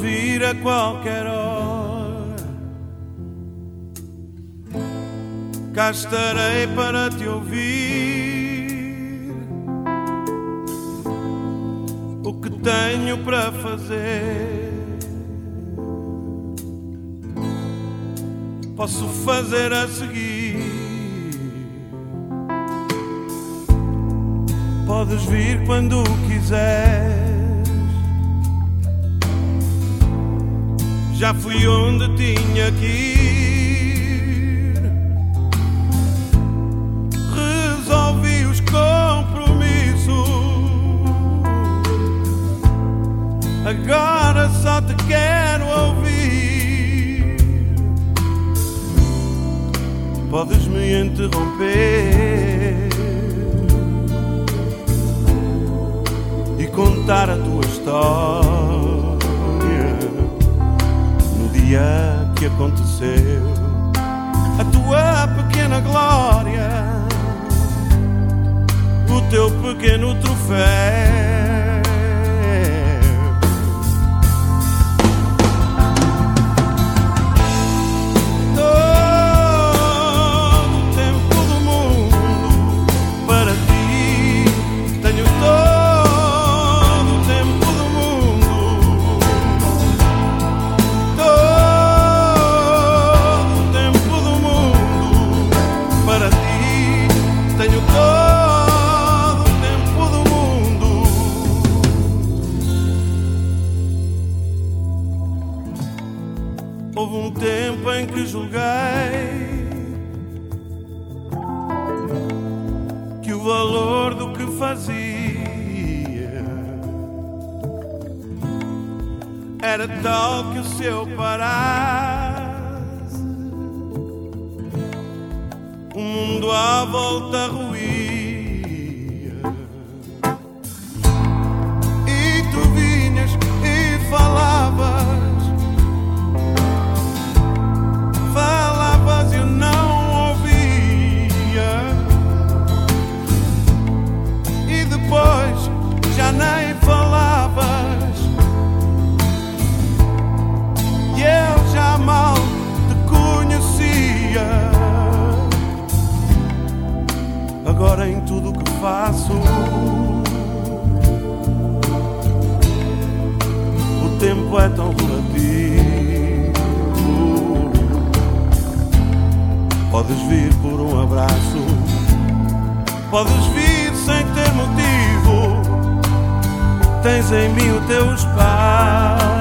vir a qualquer hora, cá estarei para te ouvir. O que tenho para fazer, posso fazer a seguir. Podes vir quando quiseres. Já fui onde tinha que ir. Resolvi os compromissos. Agora só te quero ouvir. Podes me interromper e contar a tua história no dia que aconteceu, a tua pequena glória, o teu pequeno troféu. Houve um tempo em que julguei que o valor do que fazia era tal que se eu parasse, o mundo à volta ruía. E tu vinhas e falavas, e eu não ouvia. E depois já nem falavas, e eu já mal te conhecia. Agora em tudo o que faço, o tempo é tão relativo. Podes vir por um abraço, podes vir sem ter motivo. Tens em mim o teu espaço.